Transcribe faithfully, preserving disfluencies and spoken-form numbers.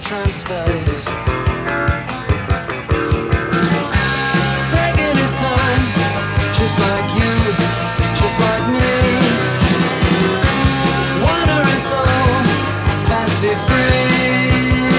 tramp's face. Taking his time, just like you, just like me.